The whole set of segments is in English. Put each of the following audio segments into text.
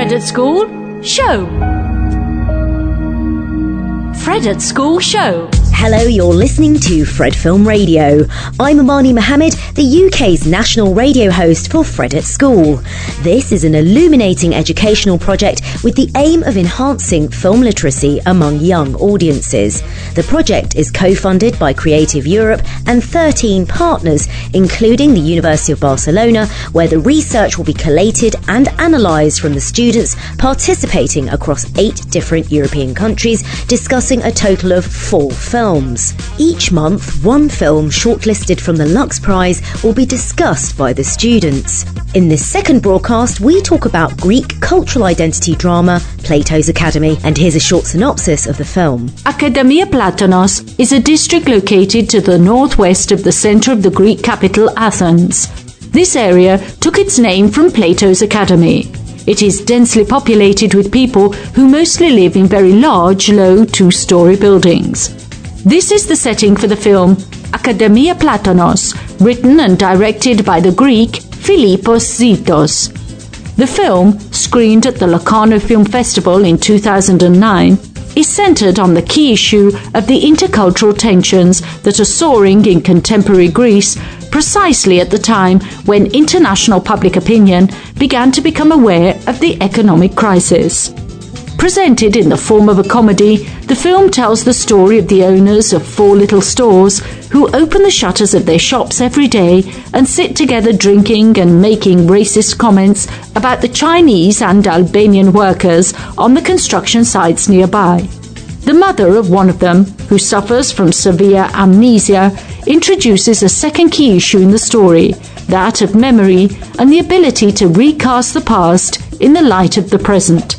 Fred at School Show. Fred at School Show. Hello, you're listening to Fred Film Radio. I'm Amani Mohammed, the UK's national radio host for Fred at School. This is an illuminating educational project with the aim of enhancing film literacy among young audiences. The project is co-funded by Creative Europe and 13 partners, including the University of Barcelona, where the research will be collated and analysed from the students participating across 8 different European countries, discussing a total of 4 films. Each month, one film shortlisted from the Lux Prize will be discussed by the students. In this second broadcast, we talk about Greek cultural identity drama, Plato's Academy, and here's a short synopsis of the film. Akademia Platonos is a district located to the northwest of the centre of the Greek capital, Athens. This area took its name from Plato's Academy. It is densely populated with people who mostly live in very large, low 2-storey buildings. This is the setting for the film Akademia Platonos, written and directed by the Greek Philippos Zitos. The film, screened at the Locarno Film Festival in 2009, is centred on the key issue of the intercultural tensions that are soaring in contemporary Greece, precisely at the time when international public opinion began to become aware of the economic crisis. Presented in the form of a comedy, the film tells the story of the owners of 4 little stores who open the shutters of their shops every day and sit together drinking and making racist comments about the Chinese and Albanian workers on the construction sites nearby. The mother of one of them, who suffers from severe amnesia, introduces a second key issue in the story, that of memory and the ability to recast the past in the light of the present.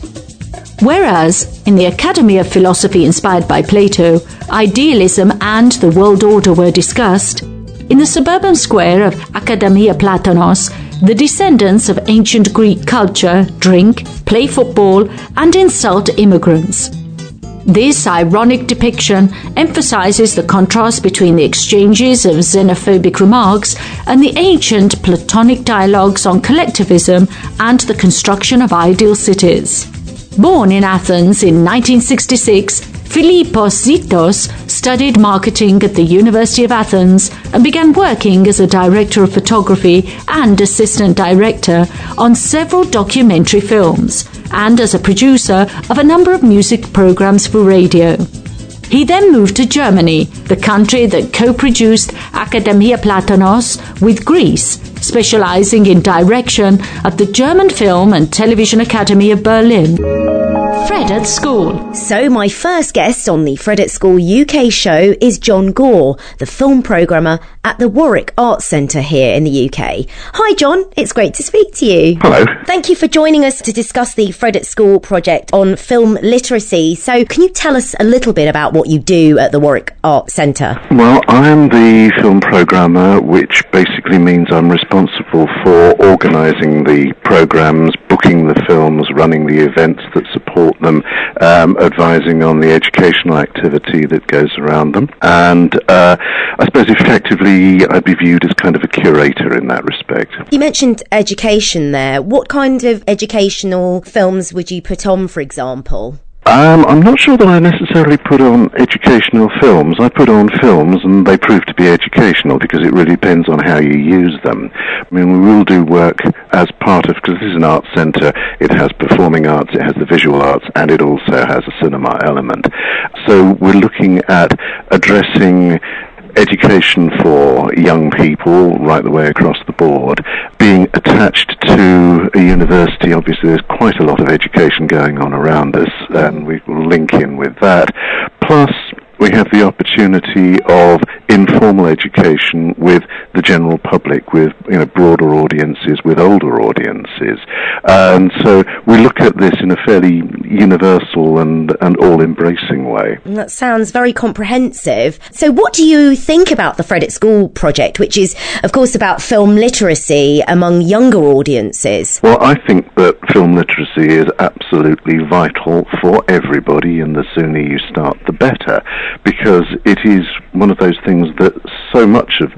Whereas, in the Academy of Philosophy inspired by Plato, idealism and the world order were discussed, in the suburban square of Akademia Platonos, the descendants of ancient Greek culture drink, play football, and insult immigrants. This ironic depiction emphasizes the contrast between the exchanges of xenophobic remarks and the ancient Platonic dialogues on collectivism and the construction of ideal cities. Born in Athens in 1966, Philippos Zitos studied marketing at the University of Athens and began working as a director of photography and assistant director on several documentary films and as a producer of a number of music programs for radio. He then moved to Germany, the country that co-produced Akademia Platonos with Greece, specializing in direction at the German Film and Television Academy of Berlin. Fred at School. So my first guest on the Fred at School UK show is John Gore, the film programmer at the Warwick Arts Centre here in the UK. Hi John, it's great to speak to you. Hello. Thank you for joining us to discuss the Fred at School project on film literacy. So can you tell us a little bit about what you do at the Warwick Arts Centre? Well, I am the film programmer, which basically means I'm responsible for organising the programmes, booking the films, running the events that support them, advising on the educational activity that goes around them. And I suppose effectively I'd be viewed as kind of a curator in that respect. You mentioned education there. What kind of educational films would you put on, for example? I'm not sure that I necessarily put on educational films. I put on films and they prove to be educational because it really depends on how you use them. I mean, we will do work as part of, because this is an arts centre, it has performing arts, it has the visual arts, and it also has a cinema element. So we're looking at addressing education for young people right the way across the board. Being attached to a university, obviously there's quite a lot of education going on around us, and we will link in with that. Plus, we have the opportunity of informal education with the general public, with broader audiences, with older audiences. And so we look at this in a fairly universal and all-embracing way. That sounds very comprehensive. So what do you think about the Fred at School project, which is, of course, about film literacy among younger audiences? Well, I think that film literacy is absolutely vital for everybody, and the sooner you start, the better, because it is one of those things that so much of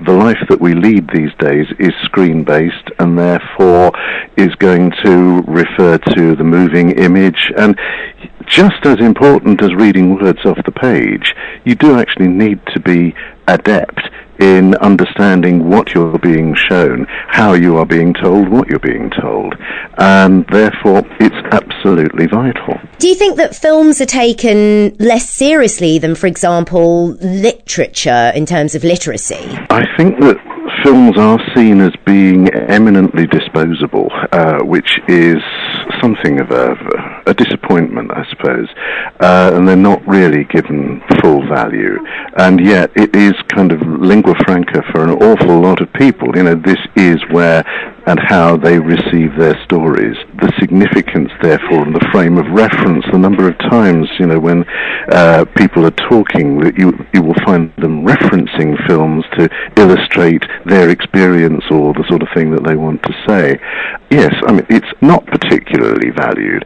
the life that we lead these days is screen-based and therefore is going to refer to the moving image. And just as important as reading words off the page, you do actually need to be adept in understanding what you're being shown, how you are being told, what you're being told, and therefore it's absolutely vital. Do you think that films are taken less seriously than, for example, literature in terms of literacy? I think that films are seen as being eminently disposable, which is something of a disappointment, I suppose, and they're not really given full value, and yet it is kind of lingua franca for an awful lot of people. You know, this is where and how they receive their stories. The significance, therefore, and the frame of reference, the number of times, you know, when people are talking, that you will find them referencing films to illustrate their experience or the sort of thing that they want to say. Yes, I mean, it's not particularly valued.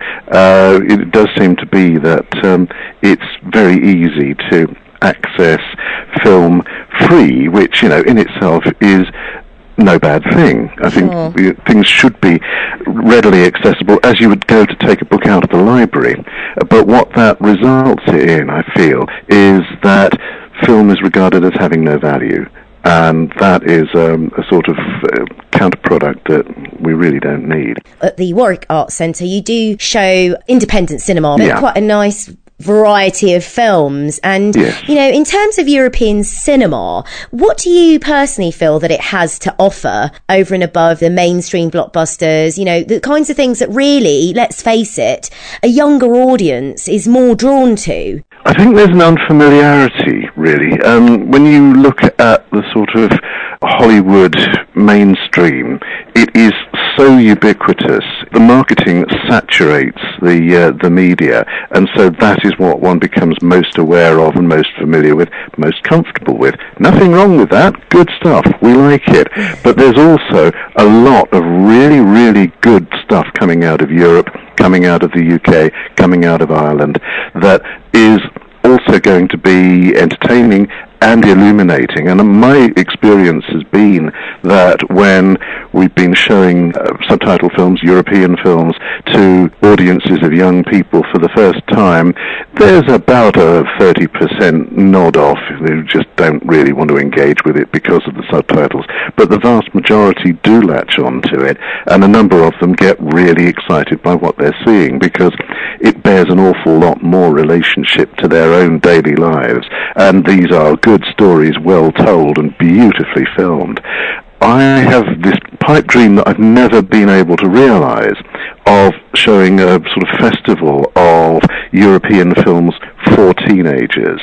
It does seem to be that it's very easy to access film free, which, you know, in itself is no bad thing. I think things should be readily accessible as you would go to take a book out of the library. But what that results in, I feel, is that film is regarded as having no value. And that is a sort of counterproduct that we really don't need. At the Warwick Arts Centre, you do show independent cinema, but quite a nice variety of films. And, you know, in terms of European cinema, what do you personally feel that it has to offer over and above the mainstream blockbusters, you know, the kinds of things that really, let's face it, a younger audience is more drawn to? I think there's an unfamiliarity, really. When you look at the sort of Hollywood mainstream, it is so ubiquitous. The marketing saturates the media, and so that is what one becomes most aware of and most familiar with, most comfortable with. Nothing wrong with that. Good stuff. We like it. But there's also a lot of really, really good stuff coming out of Europe, coming out of the UK, coming out of Ireland, that is also going to be entertaining and illuminating. And my experience has been that when we've been showing subtitle films, European films, to audiences of young people for the first time, there's about a 30% nod off who just don't really want to engage with it because of the subtitles. But the vast majority do latch on to it, and a number of them get really excited by what they're seeing because it bears an awful lot more relationship to their own daily lives. And these are good stories, well told and beautifully filmed. I have this pipe dream that I've never been able to realize of showing a sort of festival of European films for teenagers,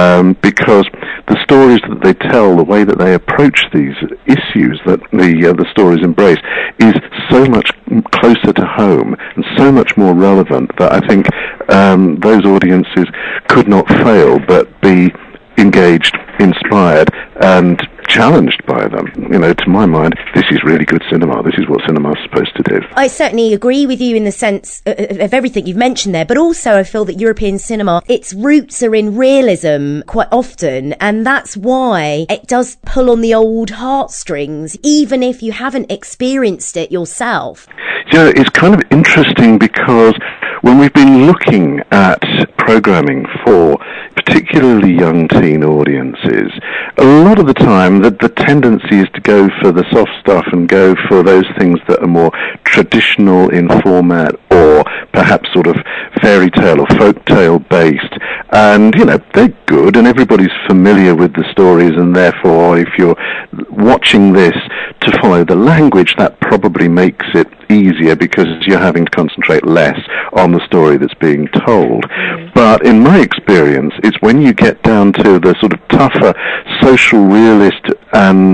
because the stories that they tell, the way that they approach these issues that the stories embrace, is so much closer to home and so much more relevant that I think those audiences could not fail but be engaged, inspired, and challenged by them. You know, to my mind, this is really good cinema. This is what cinema is supposed to do. I certainly agree with you in the sense of everything you've mentioned there, but also I feel that European cinema, its roots are in realism quite often, and that's why it does pull on the old heartstrings, even if you haven't experienced it yourself. You know, it's kind of interesting because when we've been looking at programming for particularly young teen audiences, a lot of the time the tendency is to go for the soft stuff and go for those things that are more traditional in format or perhaps sort of fairy tale or folk tale based. And, you know, they're good and everybody's familiar with the stories, and therefore if you're watching this to follow the language, that probably makes it easier because you're having to concentrate less on the story that's being told. But in my experience, it's when you get down to the sort of tougher social realist and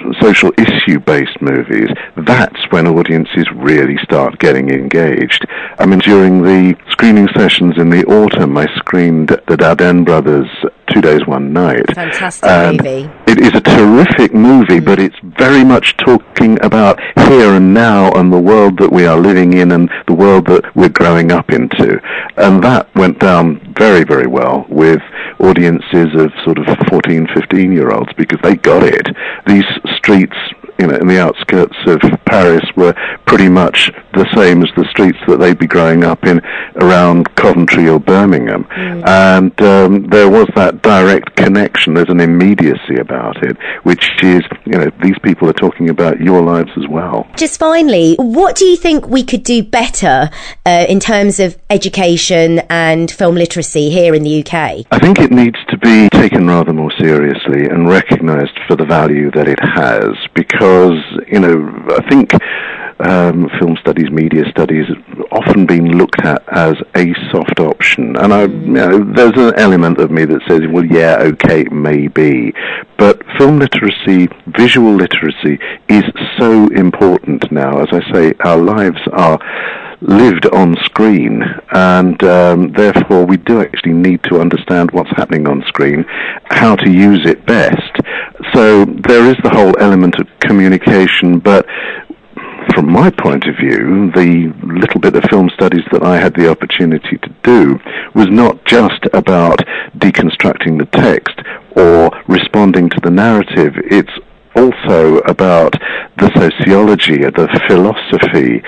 social issue-based movies, that's when audiences really start getting engaged. I mean, during the screening sessions in the autumn, I screened the Dardenne Brothers' 2 Days, One Night. Fantastic movie. It is a terrific movie, but it's very much talking about here and now and the world that we are living in and the world that we're growing up into. And that went down very, very well with audiences of sort of 14, 15-year-olds because they got it. These streets, in the outskirts of Paris were pretty much the same as the streets that they'd be growing up in around Coventry or Birmingham. And there was that direct connection. There's an immediacy about it, which is, these people are talking about your lives as well. Just finally, what do you think we could do better in terms of education and film literacy here in the UK? I think it needs to be taken rather more seriously and recognised for the value that it has, because I think film studies, media studies have often been looked at as a soft option. And there's an element of me that says, well, yeah, okay, maybe. But film literacy, visual literacy is so important now. As I say, our lives are lived on screen, and therefore we do actually need to understand what's happening on screen, how to use it best. So there is the whole element of communication, but from my point of view, the little bit of film studies that I had the opportunity to do was not just about deconstructing the text or responding to the narrative. It's also about the sociology, the philosophy,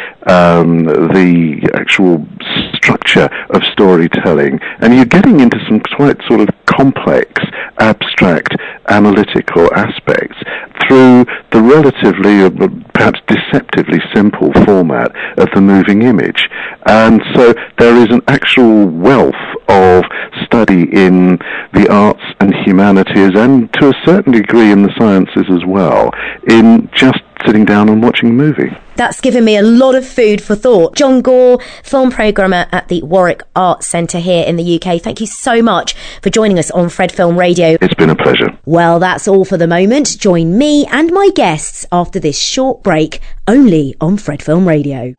the actual structure of storytelling, and you're getting into some quite sort of complex, abstract, analytical aspects through the relatively, perhaps deceptively simple format of the moving image. And so there is an actual wealth of study in the arts and humanities, and to a certain degree in the sciences as well, in just sitting down and watching a movie. That's given me a lot of food for thought. John Gore, film programmer at the Warwick Arts Centre here in the UK. Thank you so much for joining us on Fred Film Radio. It's been a pleasure. Well, that's all for the moment. Join me and my guests after this short break, only on Fred Film Radio.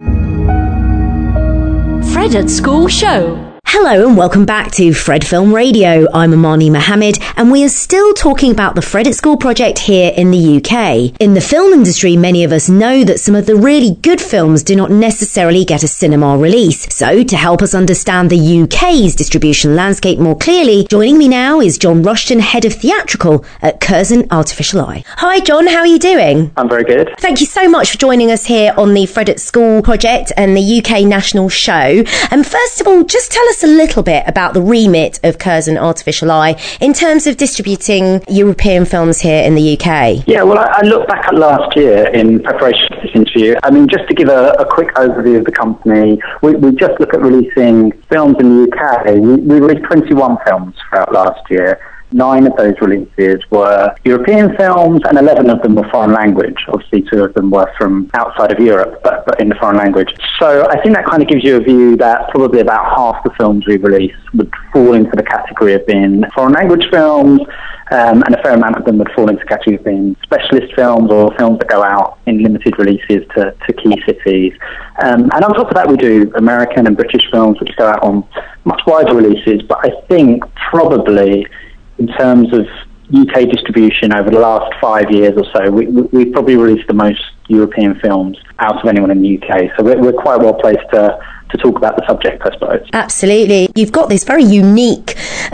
Fred at School Show. Hello and welcome back to Fred Film Radio. I'm Amani Mohammed and we are still talking about the Fred at School project here in the UK. In the film industry, many of us know that some of the really good films do not necessarily get a cinema release. So to help us understand the UK's distribution landscape more clearly, joining me now is John Rushton, Head of Theatrical at Curzon Artificial Eye. Hi John, how are you doing? I'm very good. Thank you so much for joining us here on the Fred at School project and the UK National Show. And first of all, just tell us a little bit about the remit of Curzon Artificial Eye in terms of distributing European films here in the UK. Yeah, well, I looked back at last year in preparation for this interview. I mean, just to give a quick overview of the company, we just look at releasing films in the UK. We released 21 films throughout last year. 9 of those releases were European films and 11 of them were foreign language. Obviously 2 of them were from outside of Europe, but in the foreign language. So I think that kind of gives you a view that probably about half the films we release would fall into the category of being foreign language films, and a fair amount of them would fall into the category of being specialist films or films that go out in limited releases to key cities. And on top of that, we do American and British films, which go out on much wider releases. But I think probably in terms of UK distribution over the last 5 years or so, we've probably released the most European films out of anyone in the UK. So we're quite well placed to talk about the subject, I suppose. Absolutely. You've got this very unique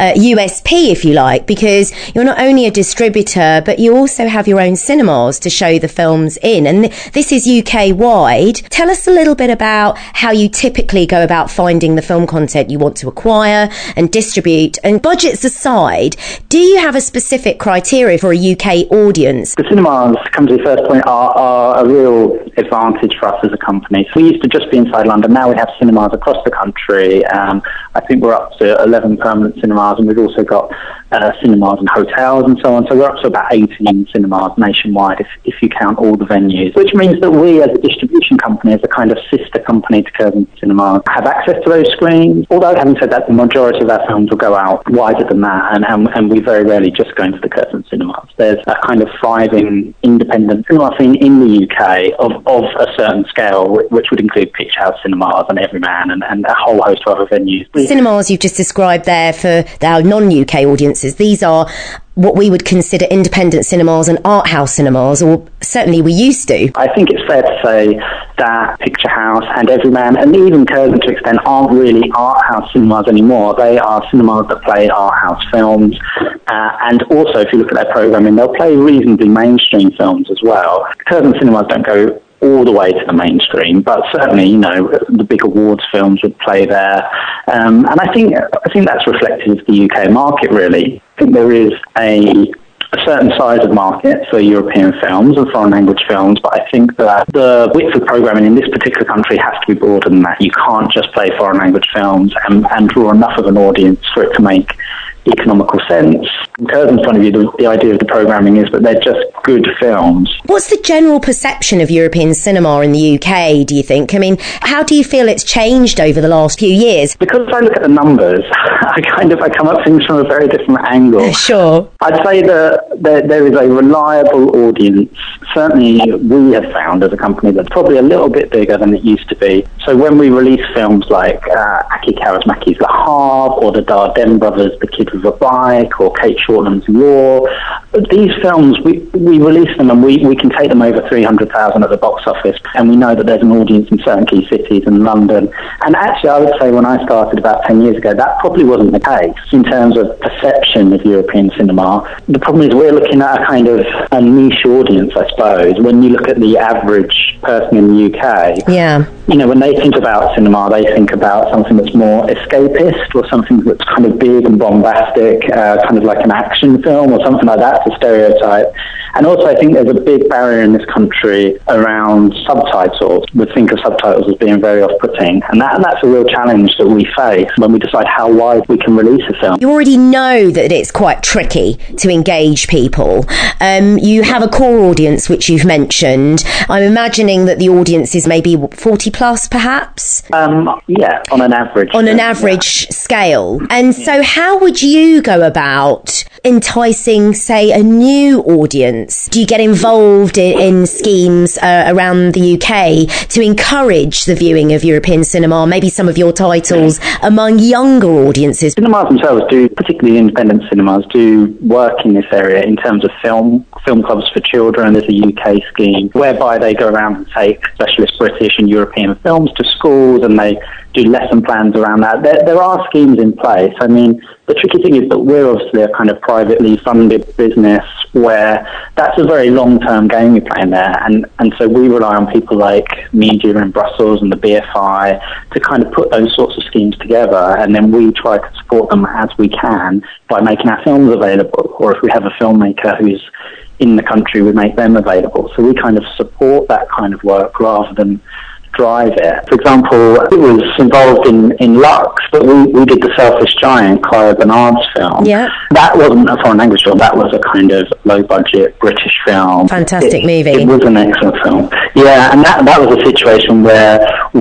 USP, if you like, because you're not only a distributor, but you also have your own cinemas to show the films in. And this is UK-wide. Tell us a little bit about how you typically go about finding the film content you want to acquire and distribute. And budgets aside, do you have a specific criteria for a UK audience? The cinemas, to come to the first point, are a real advantage for us as a company. So we used to just be inside London. Now we have cinemas across the country. I think we're up to 11 permanent cinemas, and we've also got cinemas and hotels and so on. So we're up to about 18 cinemas nationwide if you count all the venues, which means that we as a distribution distribution companies, a kind of sister company to Curzon Cinemas, have access to those screens. Although, having said that, the majority of our films will go out wider than that, and we very rarely just go into the Curzon Cinemas. There's a kind of thriving independent cinema scene in the UK of a certain scale, which would include Picture House Cinemas and Everyman and a whole host of other venues. The cinemas you've just described there for our non-UK audiences, these are what we would consider independent cinemas and art house cinemas, or certainly we used to. I think it's fair to say that Picture House and Everyman, and even Curzon to an extent, aren't really art house cinemas anymore. They are cinemas that play art house films, and also if you look at their programming, they'll play reasonably mainstream films as well. Curzon cinemas don't go all the way to the mainstream, but certainly, the big awards films would play there. And I think that's reflective of the UK market, really. I think there is a certain size of market for European films and foreign language films, but I think that the width of programming in this particular country has to be broader than that. You can't just play foreign language films and draw enough of an audience for it to make economical sense. From Curzon's point of view, the idea of the programming is that they're just good films. What's the general perception of European cinema in the UK, do you think? I mean, how do you feel it's changed over the last few years? Because I look at the numbers, I come at things from a very different angle. Sure. I'd say that there is a reliable audience. Certainly we have found as a company that's probably a little bit bigger than it used to be. So when we release films like Aki Kaurismäki's Le Havre or the Dardenne Brothers' The Kid with a Bike or Kate Shortland's Roar, these films, we release them and we can take them over 300,000 at the box office, and we know that there's an audience in certain key cities in London. And actually I would say when I started about 10 years ago, that probably wasn't the case in terms of perception of European cinema. The problem is we're looking at a kind of a niche audience, I suppose. When you look at the average person in the UK, when they think about cinema, they think about something that's more escapist or something that's kind of big and bombastic, kind of like an action film or something like that, to stereotype. And also I think there's a big barrier in this country around subtitles. We think of subtitles as being very off-putting, and that's a real challenge that we face when we decide how wide we can release a film. You already know that it's quite tricky to engage people. You have a core audience, which you've mentioned. I'm imagining that the audience is maybe 40 plus, perhaps? Yeah, on an average. On an average scale. And so how would you go about enticing, say, a new audience? Do you get involved in schemes around the UK to encourage the viewing of European cinema, maybe some of your titles, among younger audiences? Cinemas themselves do, particularly independent cinemas, do work in this area in terms of film clubs for children. There's a UK scheme whereby they go around and take specialist British and European films to schools, and they do lesson plans around that. There are schemes in place. I mean, the tricky thing is that we're obviously a kind of privately funded business where that's a very long-term game we play in there, and so we rely on people like Media in Brussels and the BFI to kind of put those sorts of schemes together, and then we try to support them as we can by making our films available, or if we have a filmmaker who's in the country, we make them available. So we kind of support that kind of work rather than drive it. For example, it was involved in Lux, but we did The Selfish Giant, Clara Bernard's film. Yeah. That wasn't a foreign language film, that was a kind of low-budget British film. Fantastic movie. It was an excellent film. Yeah, and that was a situation where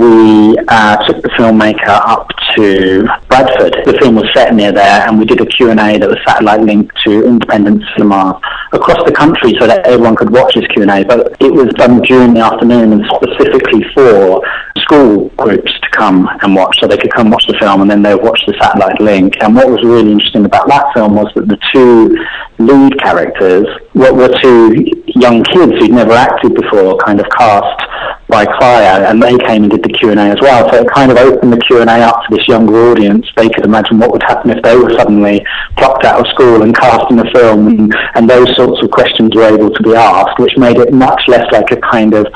we took the filmmaker up to Bradford. The film was set near there, and we did a Q&A that was satellite linked to independent cinemas across the country so that everyone could watch this Q&A, but it was done during the afternoon and specifically for school groups to come and watch, so they could come watch the film and then they would watch the satellite link. And what was really interesting about that film was that the two lead characters were two young kids who'd never acted before, kind of cast by Clio, and they came and did the Q&A as well. So it kind of opened the Q&A up to this younger audience. They could imagine what would happen if they were suddenly plucked out of school and cast in a film, and those sorts of questions were able to be asked, which made it much less like a kind of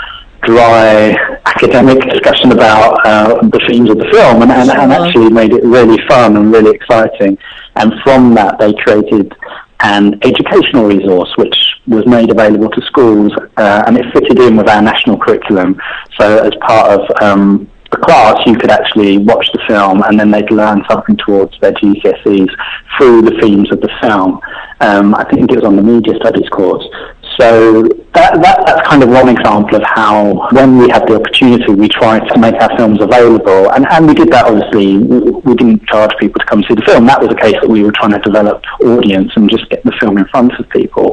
dry academic discussion about the themes of the film, and actually made it really fun and really exciting. And from that they created an educational resource which was made available to schools, and it fitted in with our national curriculum. So as part of the class, you could actually watch the film and then they'd learn something towards their GCSEs through the themes of the film. I think it was on the media studies course. So That's kind of one example of how, when we had the opportunity, we tried to make our films available. And we did that, obviously. We didn't charge people to come see the film. That was a case that we were trying to develop audience and just get the film in front of people.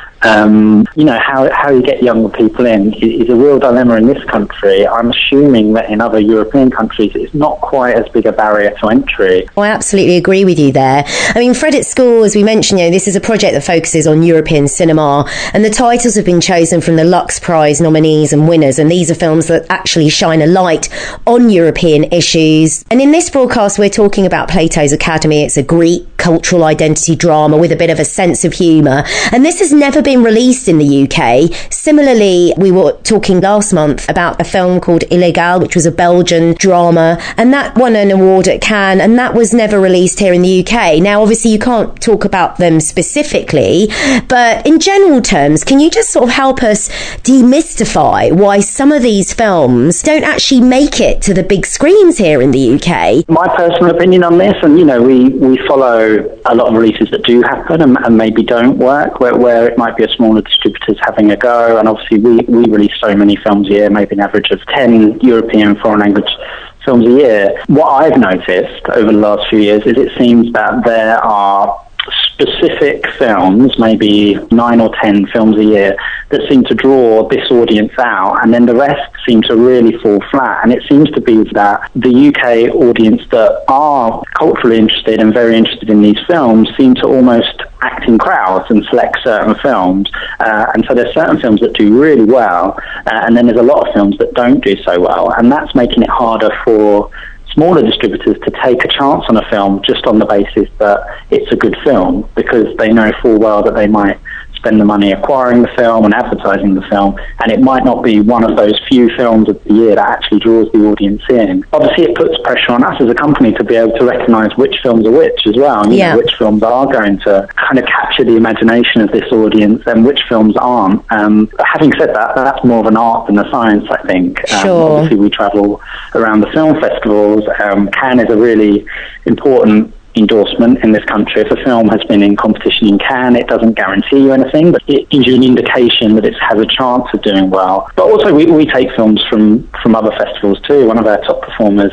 How you get younger people in is a real dilemma in this country. I'm assuming that in other European countries it's not quite as big a barrier to entry. I absolutely agree with you there. I mean, Fred at School, as we mentioned, this is a project that focuses on European cinema, and the titles have been chosen from the Lux Prize nominees and winners, and these are films that actually shine a light on European issues. And in this broadcast we're talking about Plato's Academy. It's a Greek cultural identity drama with a bit of a sense of humour, and this has never been released in the UK. Similarly, we were talking last month about a film called Illegal, which was a Belgian drama, and that won an award at Cannes, and that was never released here in the UK. Now, obviously, you can't talk about them specifically, but in general terms, can you just sort of help us demystify why some of these films don't actually make it to the big screens here in the UK? My personal opinion on this, and we follow a lot of releases that do happen and maybe don't work, where it might be a smaller distributors having a go, and obviously we release so many films a year, maybe an average of 10 European foreign language films a year. What I've noticed over the last few years is it seems that there are specific films, maybe 9 or 10 films a year, that seem to draw this audience out, and then the rest seem to really fall flat. And it seems to be that the UK audience that are culturally interested and very interested in these films seem to almost act in crowds and select certain films. And so there's certain films that do really well, and then there's a lot of films that don't do so well. And that's making it harder for smaller distributors to take a chance on a film just on the basis that it's a good film, because they know full well that they might spend the money acquiring the film and advertising the film, and it might not be one of those few films of the year that actually draws the audience in. Obviously, it puts pressure on us as a company to be able to recognise which films are which as well, and which films are going to kind of capture the imagination of this audience and which films aren't. Having said that, that's more of an art than a science, I think. Sure. Obviously, we travel around the film festivals. Cannes is a really important endorsement in this country. If a film has been in competition in Cannes, it doesn't guarantee you anything, but it gives you an indication that it has a chance of doing well. But also we take films from other festivals too. One of our top performers,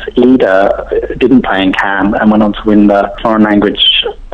Ida, didn't play in Cannes and went on to win the foreign language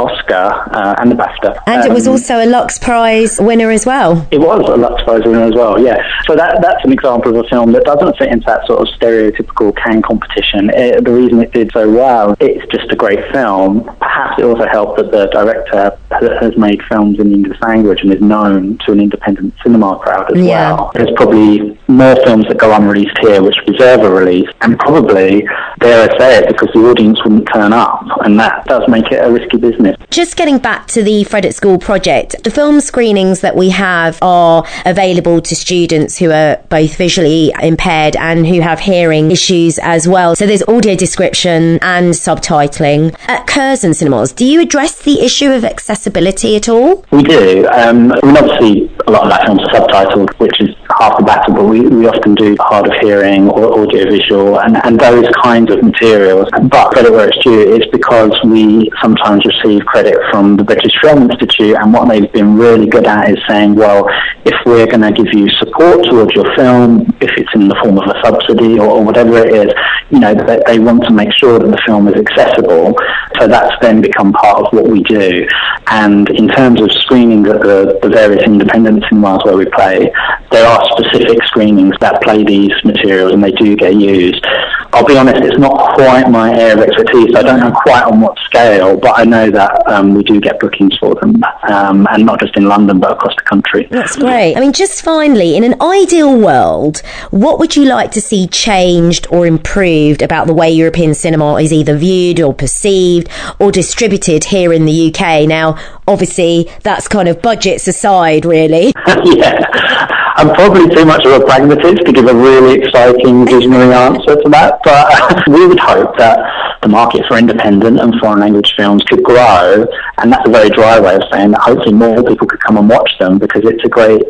Oscar and the BAFTA. And it was also a Lux Prize winner as well. It was a Lux Prize winner as well, yeah. So that's an example of a film that doesn't fit into that sort of stereotypical Cannes competition. The reason it did so well, it's just a great film. Perhaps it also helped that the director has made films in the English language and is known to an independent cinema crowd as well. There's probably more films that go unreleased here which deserve a release, and probably, dare I say it, because the audience wouldn't turn up, and that does make it a risky business. Just getting back to the Fred at School project, the film screenings that we have are available to students who are both visually impaired and who have hearing issues as well. So there's audio description and subtitling. At Curzon Cinemas, do you address the issue of accessibility at all? We do. Obviously, a lot of our films are subtitled, which is half the battle, but we often do hard of hearing or audio-visual and those kinds of materials. But credit where it's due, it's because we sometimes receive credit from the British Film Institute, and what they've been really good at is saying, well, if we're going to give you support towards your film, if it's in the form of a subsidy or whatever it is, they want to make sure that the film is accessible. So that's then become part of what we do. And in terms of screenings at the various independent cinemas where we play, there are specific screenings that play these materials, and they do get used. I'll be honest, it's not quite my area of expertise. I don't know quite on what scale, but I know that we do get bookings for them, and not just in London, but across the country. That's great. I mean, just finally, in an ideal world, what would you like to see changed or improved about the way European cinema is either viewed or perceived or distributed here in the UK? Now, obviously, that's kind of budgets aside, really. Yeah. I'm probably too much of a pragmatist to give a really exciting visionary answer to that, but we would hope that the market for independent and foreign language films could grow, and that's a very dry way of saying that hopefully more people could come and watch them, because it's a great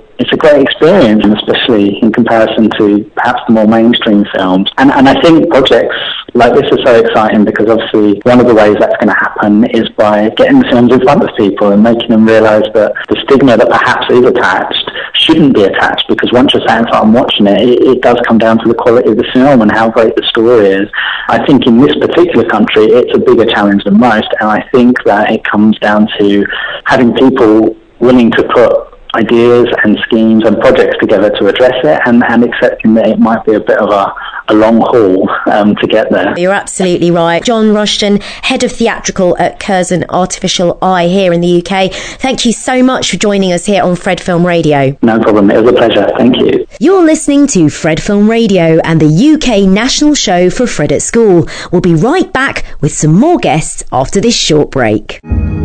experience, and especially in comparison to perhaps the more mainstream films. And I think projects like this is so exciting because obviously one of the ways that's going to happen is by getting the films in front of people and making them realise that the stigma that perhaps is attached shouldn't be attached, because once you're sat in front and watching it does come down to the quality of the film and how great the story is. I think in this particular country it's a bigger challenge than most, and I think that it comes down to having people willing to put ideas and schemes and projects together to address it, and accepting that it might be a bit of a long haul to get there. You're absolutely right. John Rushton, Head of Theatrical at Curzon Artificial Eye here in the UK. Thank you so much for joining us here on Fred Film Radio. No problem, it was a pleasure. Thank you. You're listening to Fred Film Radio and the UK national show for Fred at School. We'll be right back with some more guests after this short break.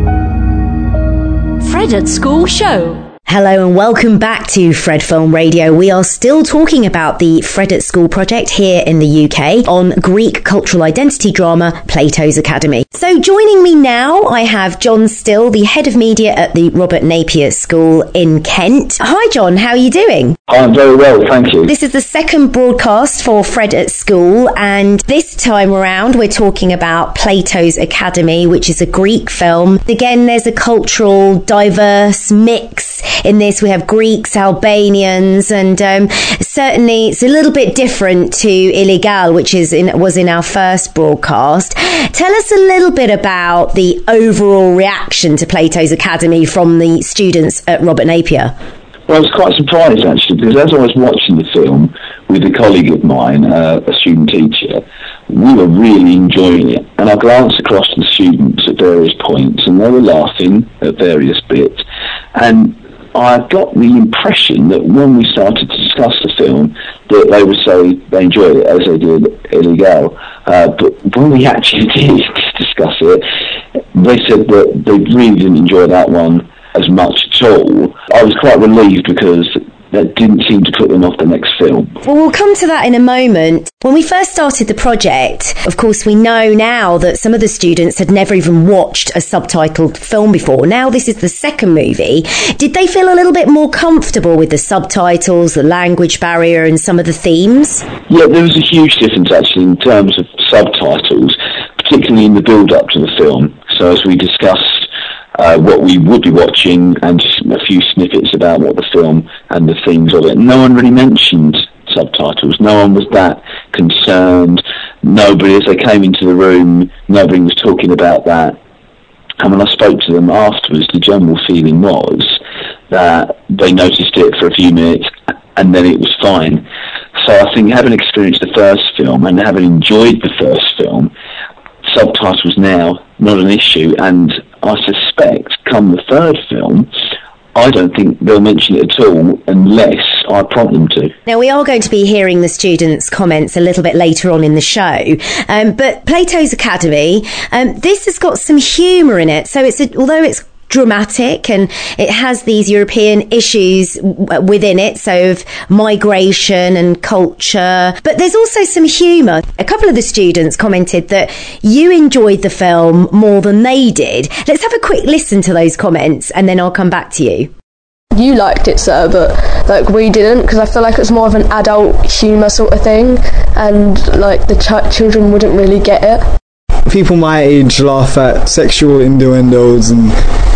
Fred at School Show. Hello and welcome back to Fred Film Radio. We are still talking about the Fred at School project here in the UK on Greek cultural identity drama Plato's Academy. So joining me now, I have John Still, the Head of Media at the Robert Napier School in Kent. Hi John, how are you doing? I'm very well, thank you. This is the second broadcast for Fred at School, and this time around we're talking about Plato's Academy, which is a Greek film. Again, there's a cultural diverse mix. In this, we have Greeks, Albanians, and certainly it's a little bit different to Illegal, which was in our first broadcast. Tell us a little bit about the overall reaction to Plato's Academy from the students at Robert Napier. Well, I was quite surprised, actually, because as I was watching the film with a colleague of mine, a student teacher, we were really enjoying it. And I glanced across to the students at various points, and they were laughing at various bits. And I got the impression that when we started to discuss the film, that they would say they enjoyed it as they did Illegal. But when we actually did discuss it, they said that they really didn't enjoy that one as much at all. I was quite relieved because that didn't seem to put them off the next film. Well, we'll come to that in a moment. When we first started the project, of course, we know now that some of the students had never even watched a subtitled film before. Now this is the second movie. Did they feel a little bit more comfortable with the subtitles, the language barrier, and some of the themes? Yeah, there was a huge difference, actually, in terms of subtitles, particularly in the build-up to the film. So as we discussed what we would be watching and just a few snippets about what the film and the themes of it. No one really mentioned subtitles. No one was that concerned. Nobody, as they came into the room, nobody was talking about that. And when I spoke to them afterwards, the general feeling was that they noticed it for a few minutes and then it was fine. So I think having experienced the first film and having enjoyed the first film, subtitles now not an issue, and I suspect come the third film I don't think they'll mention it at all unless I prompt them to. Now, we are going to be hearing the students' comments a little bit later on in the show, but Plato's Academy, this has got some humour in it. So although it's dramatic and it has these European issues within it, so of migration and culture, but there's also some humour. A couple of the students commented that you enjoyed the film more than they did. Let's have a quick listen to those comments and then I'll come back to you. You liked it, sir, but we didn't, because I feel like it's more of an adult humour sort of thing, and the children wouldn't really get it. People my age laugh at sexual innuendos and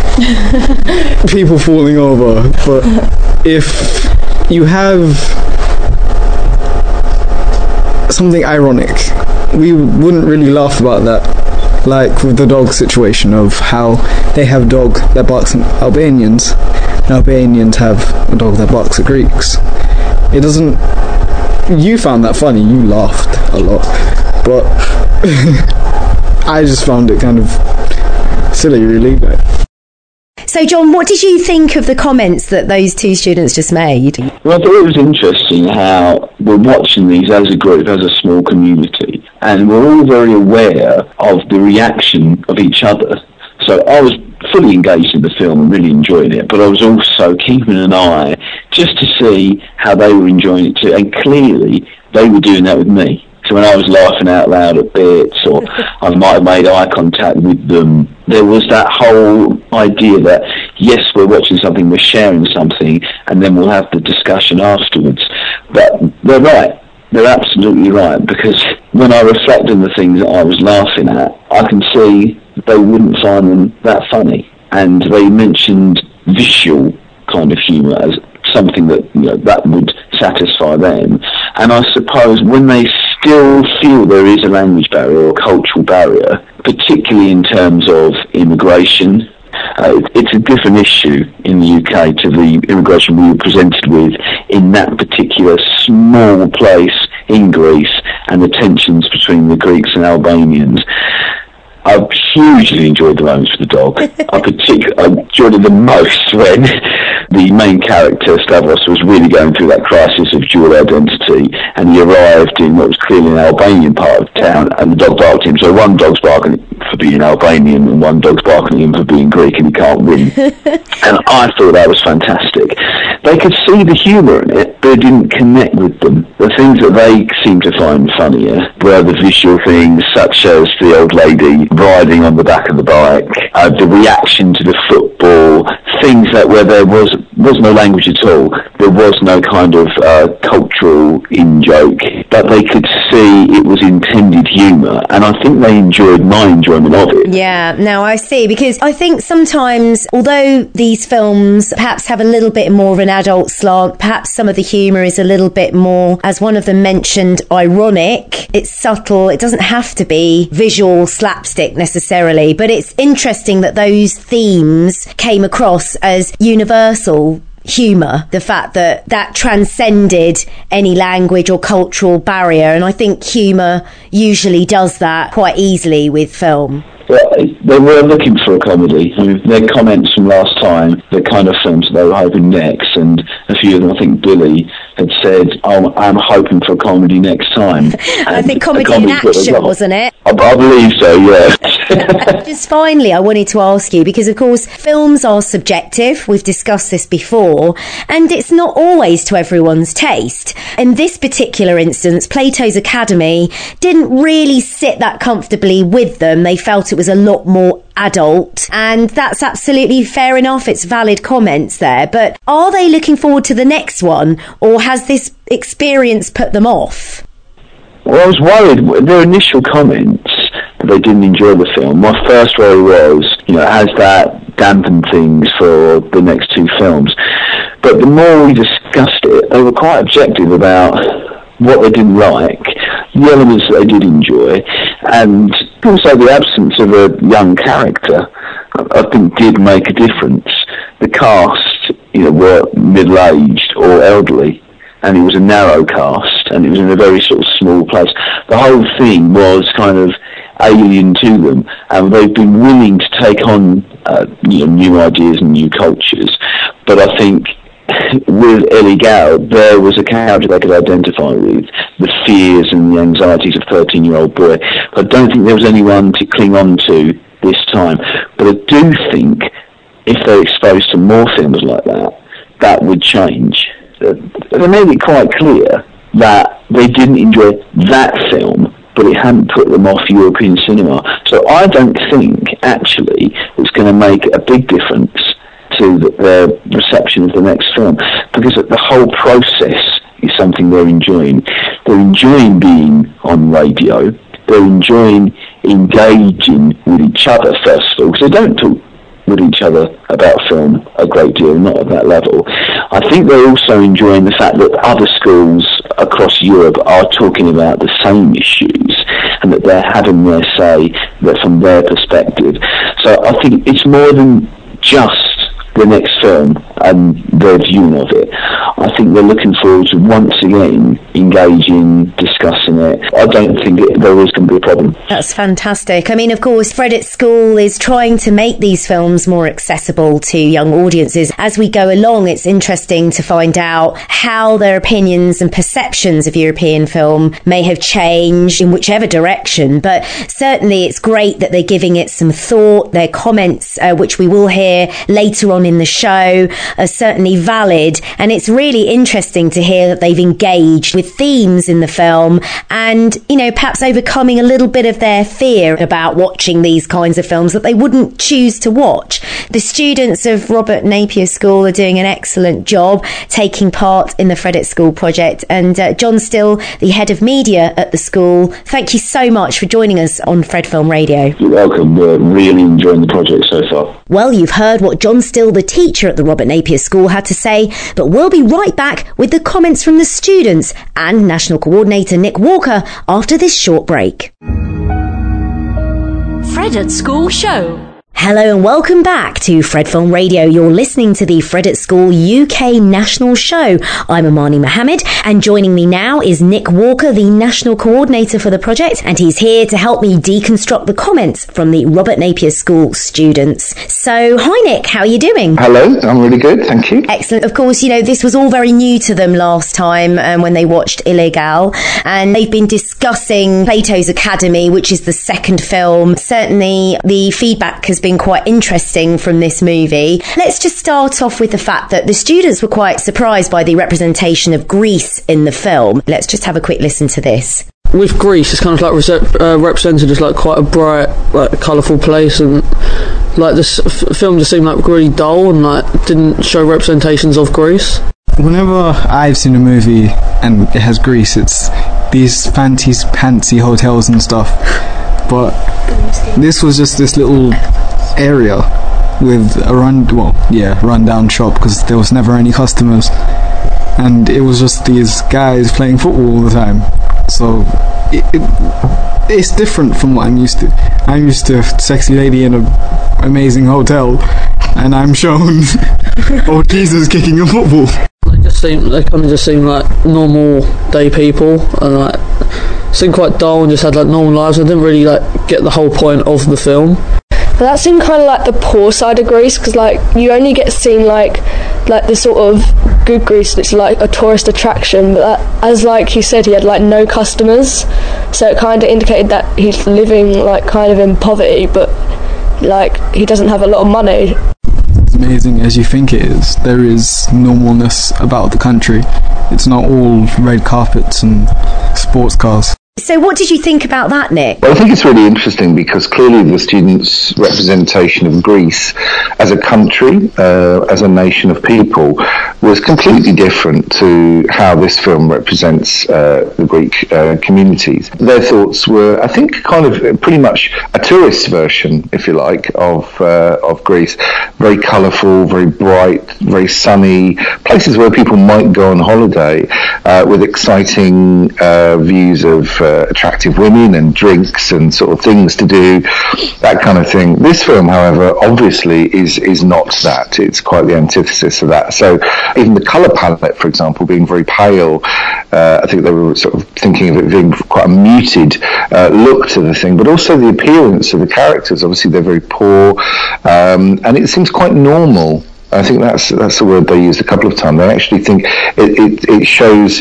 people falling over, but if you have something ironic, we wouldn't really laugh about that, like with the dog situation of how they have a dog that barks at Albanians and Albanians have a dog that barks at Greeks. It doesn't, you found that funny, you laughed a lot, but I just found it kind of silly, really. So, John, what did you think of the comments that those two students just made? Well, I thought it was interesting how we're watching these as a group, as a small community, and we're all very aware of the reaction of each other. So I was fully engaged in the film and really enjoying it, but I was also keeping an eye just to see how they were enjoying it too, and clearly they were doing that with me. So when I was laughing out loud at bits, or I might have made eye contact with them, there was that whole idea that, yes, we're watching something, we're sharing something, and then we'll have the discussion afterwards. But they're right. They're absolutely right, because when I reflect on the things that I was laughing at, I can see they wouldn't find them that funny. And they mentioned visual kind of humour as something that, you know, that would satisfy them. And I suppose when they still feel there is a language barrier or cultural barrier, particularly in terms of immigration, it's a different issue in the UK to the immigration we were presented with in that particular small place in Greece and the tensions between the Greeks and Albanians. I hugely enjoyed the moments with the dog. I enjoyed it the most when the main character, Stavros, was really going through that crisis of dual identity, and he arrived in what was clearly an Albanian part of town, and the dog barked at him. So one dog's barking for being Albanian, and one dog's barking at him for being Greek, and he can't win. And I thought that was fantastic. They could see the humour in it, but it didn't connect with them. The things that they seemed to find funnier were the visual things, such as the old lady riding on the back of the bike, the reaction to the football, things that where there was no language at all, there was no kind of cultural in-joke, but they could see it was intended humour, and I think they enjoyed my enjoyment of it. Yeah, now I see, because I think sometimes, although these films perhaps have a little bit more of an adult slant, perhaps some of the humour is a little bit more, as one of them mentioned, ironic, it's subtle, it doesn't have to be visual slapstick necessarily, but it's interesting that those themes came across as universal humour, the fact that transcended any language or cultural barrier, and I think humour usually does that quite easily with film. Well, they were looking for a comedy. I mean, their comments from last time, the kind of films they were hoping next, and a few of them, I think Billy had said, I'm hoping for a comedy next time. I think comedy in action, wasn't it? I believe so, yeah. Just finally, I wanted to ask you, because of course films are subjective, we've discussed this before, and it's not always to everyone's taste. In this particular instance, Plato's Academy didn't really sit that comfortably with them. They felt it was a lot more adult, and that's absolutely fair enough. It's valid comments there, but are they looking forward to the next one, or has this experience put them off? Well, I was worried. Their initial comments that they didn't enjoy the film, my first worry was, has that dampened things for the next two films? But the more we discussed it, they were quite objective about what they didn't like, the elements that they did enjoy, and also the absence of a young character, I think, did make a difference. The cast, were middle-aged or elderly, and it was a narrow cast, and it was in a very sort of small place. The whole thing was kind of alien to them, and they've been willing to take on new ideas and new cultures. But I think with Ellie Gow, there was a character they could identify with, the fears and the anxieties of a 13-year-old boy. I don't think there was anyone to cling on to this time. But I do think if they're exposed to more films like that, that would change. They made it quite clear that they didn't enjoy that film, but it hadn't put them off European cinema. So I don't think, actually, it's going to make a big difference to their reception of the next film, because the whole process is something they're enjoying. They're enjoying being on radio. They're enjoying engaging with each other, first of all, because they don't talk with each other about film a great deal, not at that level. I think they're also enjoying the fact that other schools across Europe are talking about the same issues, and that they're having their say that from their perspective. So I think it's more than just the next film and their viewing of it. I think they're looking forward to once again engaging, discussing it. I don't think there is going to be a problem. That's fantastic. I mean, of course, Fred at School is trying to make these films more accessible to young audiences. As we go along, it's interesting to find out how their opinions and perceptions of European film may have changed in whichever direction, but certainly it's great that they're giving it some thought. Their comments, which we will hear later on in the show are certainly valid, and it's really interesting to hear that they've engaged with themes in the film and, you know, perhaps overcoming a little bit of their fear about watching these kinds of films that they wouldn't choose to watch. The students of Robert Napier School are doing an excellent job taking part in the Fred at School project, and John Still, the head of media at the school, thank you so much for joining us on Fred Film Radio. You're welcome. We're really enjoying the project so far. Well, you've heard what John Still, the teacher at the Robert Napier School, had to say, but we'll be right back with the comments from the students and National Coordinator Nick Walker after this short break. Fred at School Show. Hello and welcome back to Fred Film Radio. You're listening to the Fred at School UK National Show. I'm Amani Mohammed, and joining me now is Nick Walker, the National Coordinator for the project, and he's here to help me deconstruct the comments from the Robert Napier School students. So, hi Nick, how are you doing? Hello, I'm really good, thank you. Excellent. Of course, you know, this was all very new to them last time when they watched Illegal, and they've been discussing Plato's Academy, which is the second film. Certainly, the feedback has been quite interesting from this movie. Let's just start off with the fact that the students were quite surprised by the representation of Greece in the film. Let's just have a quick listen to this. With Greece, it's kind of like represented as like quite a bright, like colourful place, and like this film just seemed like really dull and like didn't show representations of Greece. Whenever I've seen a movie and it has Greece, it's these fancy hotels and stuff, but this was just this little area with a rundown shop because there was never any customers, and it was just these guys playing football all the time. So it's different from what I'm used to. I'm used to a sexy lady in an amazing hotel, and I'm shown old Jesus kicking a football. They kind of just seem like normal day people, and like seemed quite dull and just had like normal lives. I didn't really like get the whole point of the film. But that seemed kind of like the poor side of Greece, because like you only get seen like the sort of good Greece, it's like a tourist attraction, but that, as like he said, he had like no customers, so it kind of indicated that he's living like kind of in poverty, but like he doesn't have a lot of money. As amazing as you think it is, there is normalness about the country. It's not all red carpets and sports cars. So what did you think about that, Nick? Well, I think it's really interesting because clearly the students' representation of Greece as a country, as a nation of people, was completely different to how this film represents the Greek communities. Their thoughts were, I think, kind of pretty much a tourist version, if you like, of Greece. Very colourful, very bright, very sunny, places where people might go on holiday with exciting views of attractive women and drinks and sort of things to do, that kind of thing. This film, however, obviously is not that. It's quite the antithesis of that. So even the colour palette, for example, being very pale, I think they were sort of thinking of it being quite a muted look to the thing, but also the appearance of the characters. Obviously, they're very poor, and it seems quite normal. I think that's the word they used a couple of times. They actually think it shows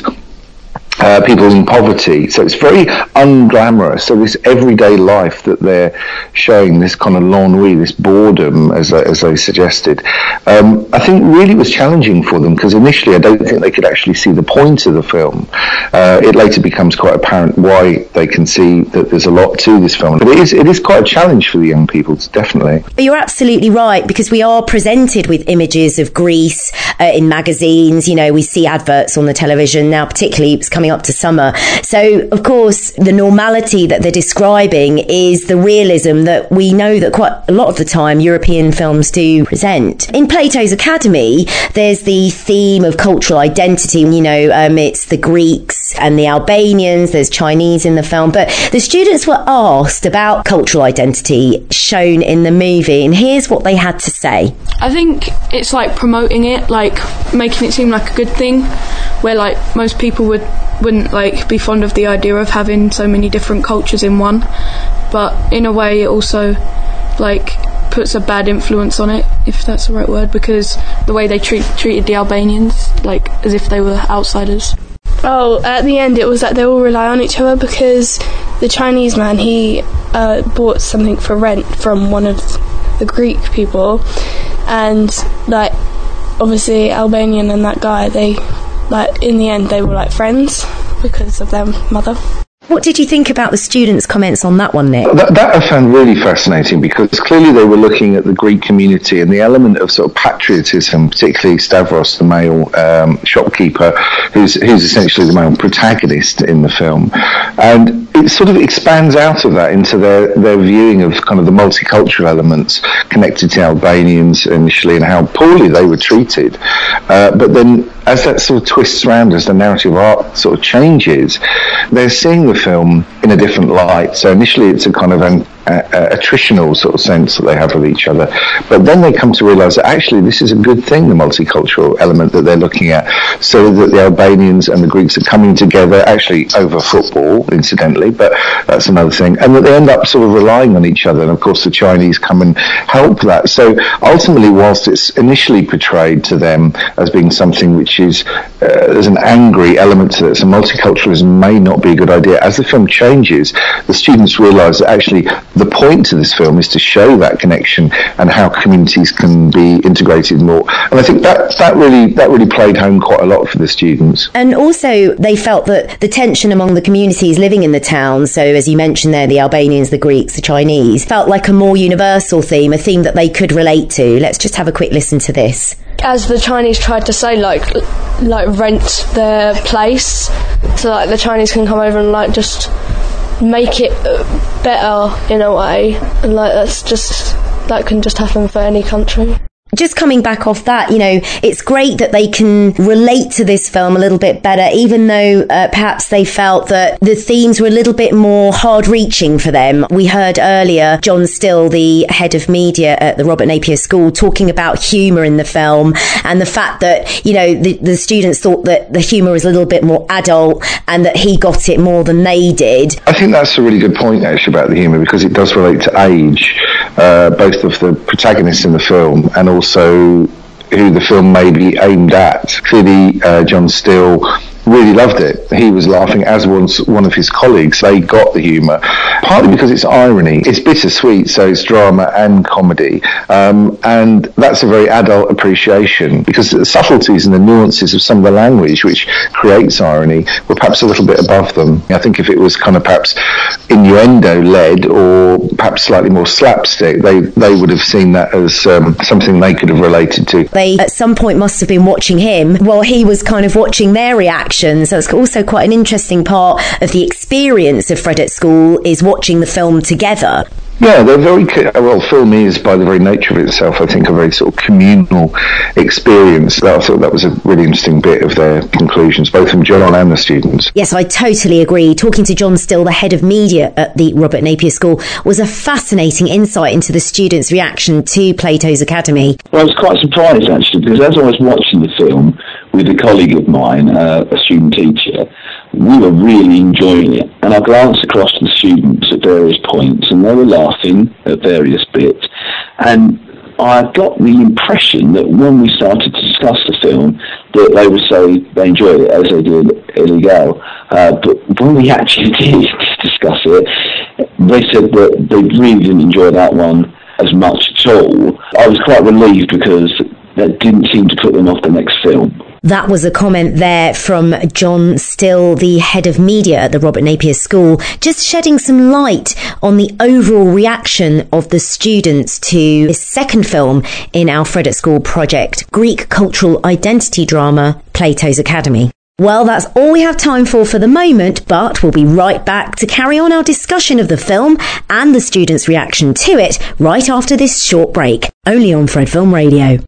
people in poverty, so it's very unglamorous. So this everyday life that they're showing, this kind of l'ennui, this boredom, as they suggested, I think really was challenging for them, because initially I don't think they could actually see the point of the film. It later becomes quite apparent why they can see that there's a lot to this film, but it is quite a challenge for the young people, definitely. You're absolutely right, because we are presented with images of Greece in magazines. You know, we see adverts on the television now, particularly it's coming up to summer. So, of course, the normality that they're describing is the realism that we know that quite a lot of the time European films do present. In Plato's Academy, there's the theme of cultural identity. You know, it's the Greeks and the Albanians, there's Chinese in the film, but the students were asked about cultural identity shown in the movie, and here's what they had to say. I think it's like promoting it, like making it seem like a good thing, where like most people wouldn't like be fond of the idea of having so many different cultures in one, but in a way it also like puts a bad influence on it, if that's the right word, because the way they treated the Albanians like as if they were outsiders. Oh, at the end it was that they all rely on each other, because the Chinese man, he bought something for rent from one of the Greek people, and like obviously Albanian and that guy, they like in the end they were like friends because of their mother. What did you think about the students' comments on that one, Nick? That I found really fascinating, because clearly they were looking at the Greek community and the element of sort of patriotism, particularly Stavros, the male shopkeeper, who's essentially the male protagonist in the film. And it sort of expands out of that into their viewing of kind of the multicultural elements connected to Albanians initially and how poorly they were treated. But then as that sort of twists around, as the narrative arc sort of changes, they're seeing the film in a different light. So initially it's a kind of an attritional sort of sense that they have with each other, but then they come to realise that actually this is a good thing, the multicultural element that they're looking at, so that the Albanians and the Greeks are coming together, actually over football incidentally, but that's another thing, and that they end up sort of relying on each other, and of course the Chinese come and help that. So ultimately, whilst it's initially portrayed to them as being something which is there's an angry element to it, so multiculturalism may not be a good idea, as the film changes, the students realise that actually the point to this film is to show that connection and how communities can be integrated more. And I think that really played home quite a lot for the students. And also they felt that the tension among the communities living in the town, so as you mentioned there, the Albanians, the Greeks, the Chinese, felt like a more universal theme, a theme that they could relate to. Let's just have a quick listen to this. As the Chinese tried to say, like rent their place, so like the Chinese can come over and like just make it better in a way, and like that can just happen for any country. Just coming back off that, you know, it's great that they can relate to this film a little bit better, even though perhaps they felt that the themes were a little bit more hard-reaching for them. We heard earlier John Still, the head of media at the Robert Napier School, talking about humour in the film, and the fact that, you know, the students thought that the humour was a little bit more adult and that he got it more than they did. I think that's a really good point, actually, about the humour, because it does relate to age, both of the protagonists in the film and also who the film may be aimed at. Clearly, John Still really loved it. He was laughing, as was one of his colleagues. They got the humour, partly because it's irony. It's bittersweet, so it's drama and comedy. And that's a very adult appreciation, because the subtleties and the nuances of some of the language which creates irony were perhaps a little bit above them. I think if it was kind of perhaps innuendo-led or perhaps slightly more slapstick, they would have seen that as something they could have related to. They, at some point, must have been watching him while he was kind of watching their reaction. So it's also quite an interesting part of the experience of Fred at School is watching the film together. Yeah, they're very, well, film is, by the very nature of itself, I think, a very sort of communal experience. I thought that was a really interesting bit of their conclusions, both from John and the students. Yes, I totally agree. Talking to John Still, the head of media at the Robert Napier School, was a fascinating insight into the students' reaction to Plato's Academy. Well, I was quite surprised, actually, because as I was watching the film with a colleague of mine, a student teacher, we were really enjoying it. And I glanced across to the students at various points, and they were laughing at various bits. And I got the impression that when we started to discuss the film, that they would say they enjoyed it, as they did Illegal. But when we actually did discuss it, they said that they really didn't enjoy that one as much at all. I was quite relieved, because that didn't seem to put them off the next film. That was a comment there from John Still, the head of media at the Robert Napier School, just shedding some light on the overall reaction of the students to this second film in our Fred at School project, Greek cultural identity drama, Plato's Academy. Well, that's all we have time for the moment, but we'll be right back to carry on our discussion of the film and the students' reaction to it right after this short break, only on Fred Film Radio.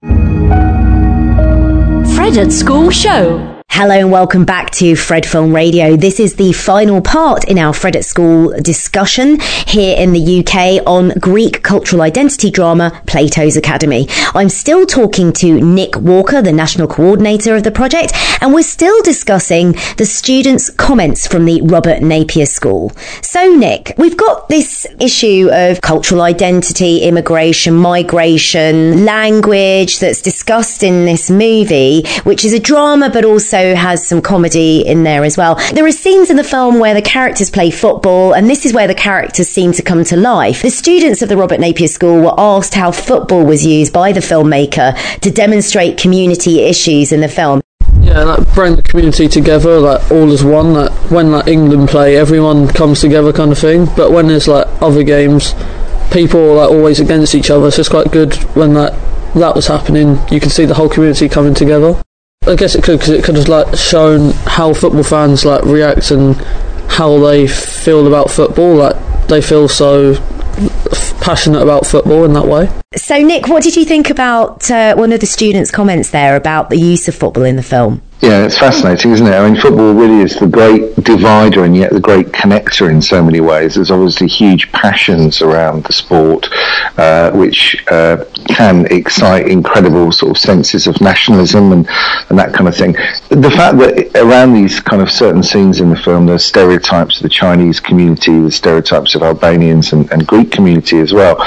Fred at School Show. Hello and welcome back to Fred Film Radio. This is the final part in our Fred at School discussion here in the UK on Greek cultural identity drama, Plato's Academy. I'm still talking to Nick Walker, the national coordinator of the project, and we're still discussing the students' comments from the Robert Napier School. So Nick, we've got this issue of cultural identity, immigration, migration, language that's discussed in this movie, which is a drama but also also has some comedy in there as well. There are scenes in the film where the characters play football, and this is where the characters seem to come to life. The students of the Robert Napier School were asked how football was used by the filmmaker to demonstrate community issues in the film. Yeah, like bring the community together, like all as one. Like when like England play, everyone comes together, kind of thing. But when there's like other games, people are like always against each other. So it's quite good when that was happening. You can see the whole community coming together. I guess it could, because it could have like shown how football fans like react and how they feel about football. Like they feel so passionate about football in that way. So Nick, what did you think about one of the students' comments there about the use of football in the film? Yeah, it's fascinating, isn't it? I mean, football really is the great divider and yet the great connector in so many ways. There's obviously huge passions around the sport, which can excite incredible sort of senses of nationalism and that kind of thing. The fact that around these kind of certain scenes in the film, there's stereotypes of the Chinese community, the stereotypes of Albanians and Greek community as well.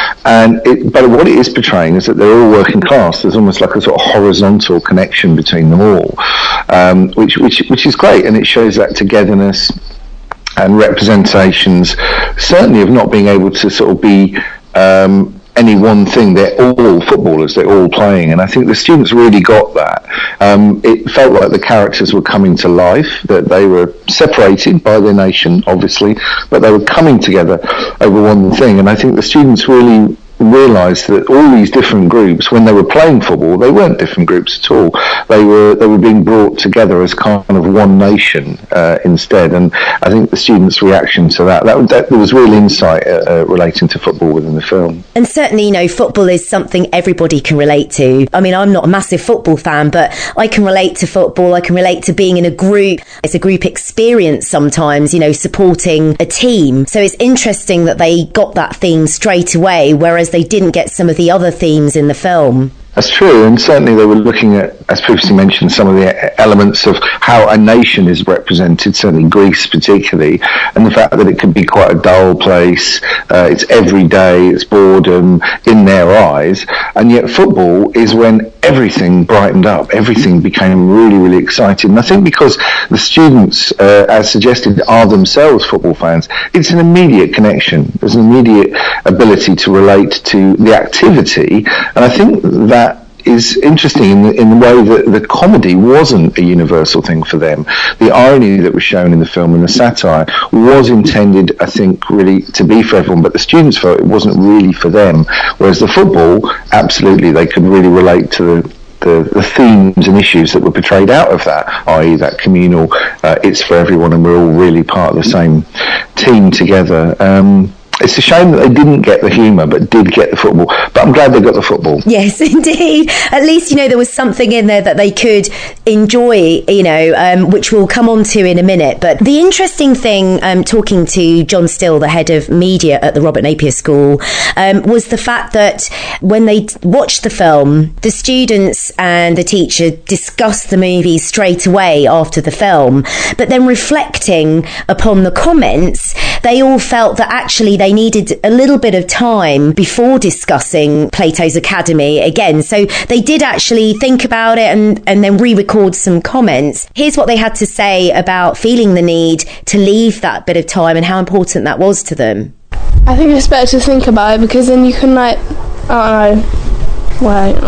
But what it is portraying is that they're all working class. There's almost like a sort of horizontal connection between them all. Which is great, and it shows that togetherness and representations, certainly of not being able to sort of be any one thing. They're all footballers, they're all playing, and I think the students really got that. It felt like the characters were coming to life, that they were separated by their nation, obviously, but they were coming together over one thing, and I think the students really realised that all these different groups, when they were playing football, they weren't different groups at all. They were being brought together as kind of one nation instead. And I think the students' reaction to that there was real insight relating to football within the film. And certainly, you know, football is something everybody can relate to. I mean, I'm not a massive football fan, but I can relate to football. I can relate to being in a group. It's a group experience sometimes, you know, supporting a team. So it's interesting that they got that theme straight away, whereas they didn't get some of the other themes in the film. That's true, and certainly they were looking at, as previously mentioned, some of the elements of how a nation is represented, certainly Greece particularly, and the fact that it can be quite a dull place, it's everyday, it's boredom in their eyes, and yet football is when everything brightened up, everything became really, really exciting. And I think because the students, as suggested, are themselves football fans, it's an immediate connection. There's an immediate ability to relate to the activity, and I think that is interesting in the way that the comedy wasn't a universal thing for them. The irony that was shown in the film and the satire was intended, I think, really to be for everyone, but the students felt it wasn't really for them, whereas the football, absolutely, they could really relate to the themes and issues that were portrayed out of that, i.e. that communal, it's for everyone and we're all really part of the same team together. It's a shame that they didn't get the humour, but did get the football. But I'm glad they got the football. Yes, indeed. At least, you know, there was something in there that they could enjoy, you know, which we'll come on to in a minute. But the interesting thing, talking to John Still, the head of media at the Robert Napier School, was the fact that when they watched the film, the students and the teacher discussed the movie straight away after the film. But then reflecting upon the comments, they all felt that actually they needed a little bit of time before discussing Plato's Academy again. So they did actually think about it and then re-record some comments. Here's what they had to say about feeling the need to leave that bit of time and how important that was to them. I think it's better to think about it, because then you can, like, I don't know,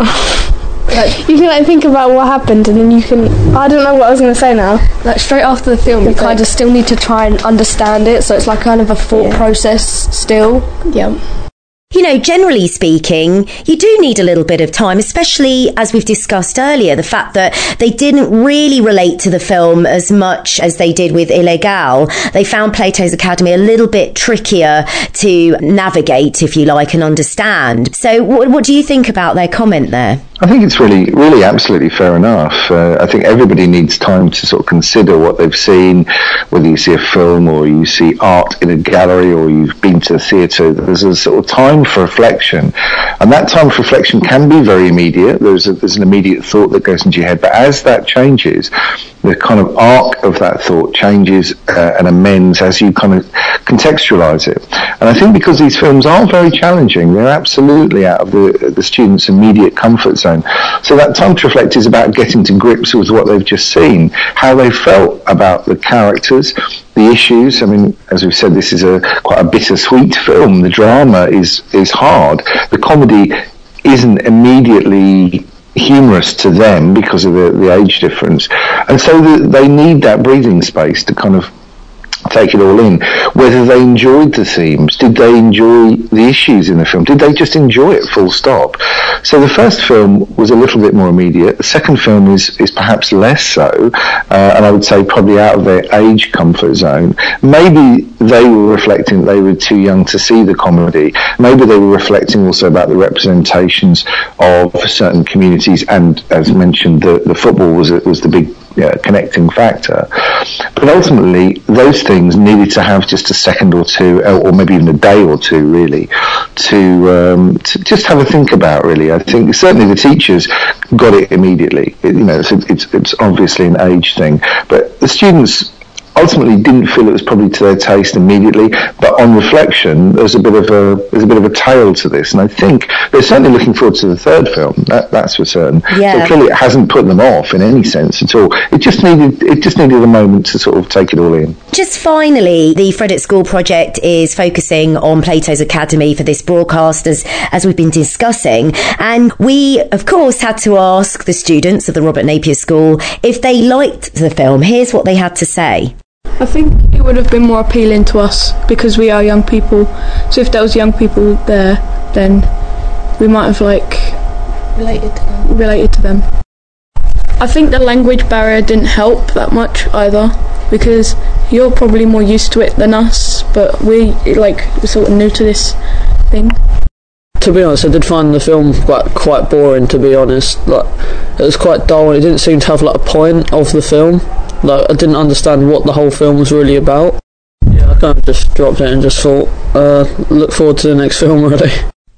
like, you can, like, think about what happened, and then you can, I don't know what I was going to say now. Like, straight after the film, you kind of still need to try and understand it, so it's like kind of a thought process still. Yeah. You know, generally speaking, you do need a little bit of time, especially as we've discussed earlier, the fact that they didn't really relate to the film as much as they did with Ilegal. They found Plato's Academy a little bit trickier to navigate, if you like, and understand. So what do you think about their comment there? I think it's really, really absolutely fair enough. I think everybody needs time to sort of consider what they've seen, whether you see a film or you see art in a gallery or you've been to the theatre. There's a sort of time for reflection. And that time of reflection can be very immediate. There's an immediate thought that goes into your head, but as that changes, the kind of arc of that thought changes and amends as you kind of contextualize it. And I think because these films are very challenging, they're absolutely out of the students' immediate comfort zone. So that time to reflect is about getting to grips with what they've just seen, how they felt about the characters, the issues. I mean, as we've said, this is quite a bittersweet film. The drama is hard. The comedy isn't immediately humorous to them because of the age difference, and so they need that breathing space to kind of take it all in. Whether they enjoyed the themes, did they enjoy the issues in the film, did they just enjoy it full stop? So the first film was a little bit more immediate. The second film is perhaps less so, and I would say probably out of their age comfort zone. Maybe they were reflecting that they were too young to see the comedy. Maybe they were reflecting also about the representations of certain communities, and as mentioned, the football was the big connecting factor. But ultimately, those things needed to have just a second or two, or maybe even a day or two, really, to just have a think about. Really, I think certainly the teachers got it immediately. It's obviously an age thing, but the students ultimately didn't feel it was probably to their taste immediately, but on reflection, there's a bit of a tale to this, and I think they're certainly looking forward to the third film. That's for certain. Yeah. So clearly, it hasn't put them off in any sense at all. It just needed a moment to sort of take it all in. Just finally, the Fred at School project is focusing on Plato's Academy for this broadcast, as we've been discussing, and we, of course, had to ask the students of the Robert Napier School if they liked the film. Here's what they had to say. I think it would have been more appealing to us because we are young people. So if there was young people there, then we might have related to them. I think the language barrier didn't help that much either, because you're probably more used to it than us, but we're sort of new to this thing. To be honest, I did find the film quite boring, to be honest. It was quite dull, and it didn't seem to have a point of the film. I didn't understand what the whole film was really about. Yeah, I kind of just dropped it and just thought, look forward to the next film, really.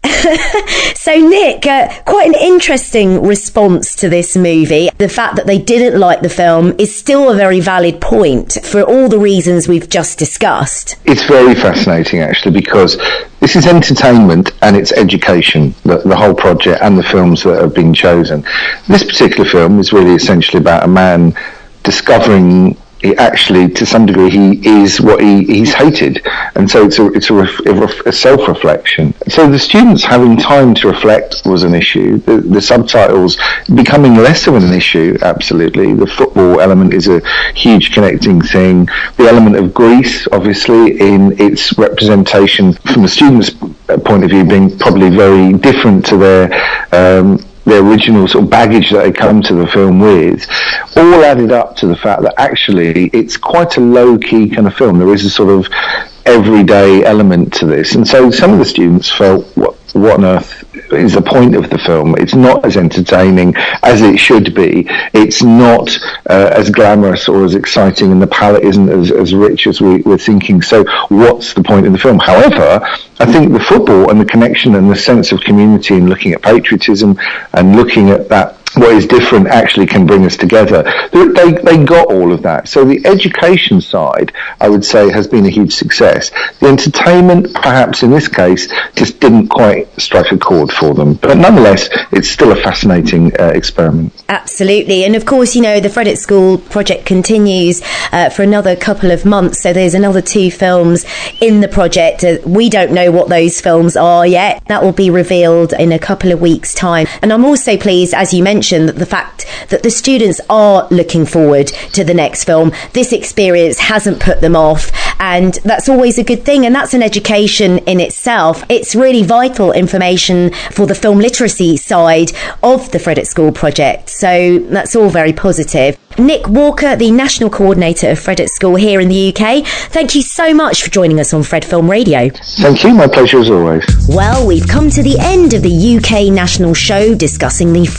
So Nick, quite an interesting response to this movie. The fact that they didn't like the film is still a very valid point for all the reasons we've just discussed. It's very fascinating, actually, because this is entertainment and it's education, the whole project and the films that have been chosen. This particular film is really essentially about a man discovering actually, to some degree, he is what he's hated, and so it's a self-reflection. So the students having time to reflect was an issue. The subtitles becoming less of an issue, absolutely. The football element is a huge connecting thing. The element of Greece, obviously, in its representation from the students' point of view, being probably very different to their original sort of baggage that they come to the film with, all added up to the fact that actually it's quite a low-key kind of film. There is a sort of everyday element to this, and so some of the students felt, what on earth is the point of the film? It's not as entertaining as it should be. It's not as glamorous or as exciting, and the palette isn't as rich as we're thinking. So what's the point of the film? However, I think the football and the connection and the sense of community and looking at patriotism and looking at that, what is different actually can bring us together. They got all of that. So the education side, I would say, has been a huge success. The entertainment, perhaps in this case, just didn't quite strike a chord for them. But nonetheless, it's still a fascinating experiment. Absolutely. And of course, the Fred at School project continues for another couple of months. So there's another 2 films in the project. We don't know what those films are yet. That will be revealed in a couple of weeks' time. And I'm also pleased, as you mentioned, that the fact that the students are looking forward to the next film. This experience hasn't put them off, and that's always a good thing, and that's an education in itself. It's really vital information for the film literacy side of the Fred at School project, so that's all very positive. Nick Walker, the National Coordinator of Fred at School here in the UK, thank you so much for joining us on Fred Film Radio. Thank you, my pleasure as always. Well, we've come to the end of the UK National Show discussing the Fred at School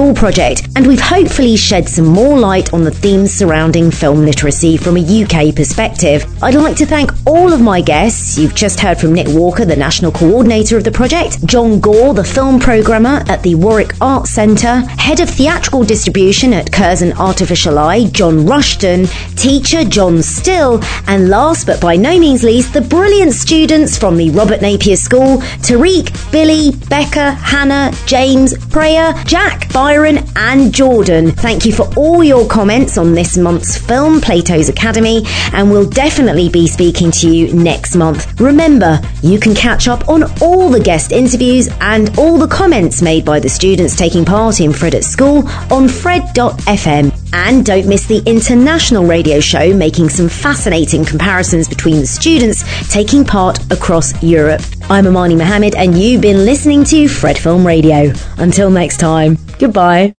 School project, and we've hopefully shed some more light on the themes surrounding film literacy from a UK perspective. I'd like to thank all of my guests. You've just heard from Nick Walker, the National Coordinator of the project, John Gore, the Film Programmer at the Warwick Arts Centre, Head of Theatrical Distribution at Curzon Artificial Eye, John Rushton, Teacher John Still, and last but by no means least, the brilliant students from the Robert Napier School, Tariq, Billy, Becca, Hannah, James, Freya, Jack, Byron and Jordan. Thank you for all your comments on this month's film, Plato's Academy, and we'll definitely be speaking to you next month. Remember, you can catch up on all the guest interviews and all the comments made by the students taking part in Fred at School on fred.fm. And don't miss the international radio show making some fascinating comparisons between the students taking part across Europe. I'm Amani Mohammed and you've been listening to Fred Film Radio. Until next time, goodbye.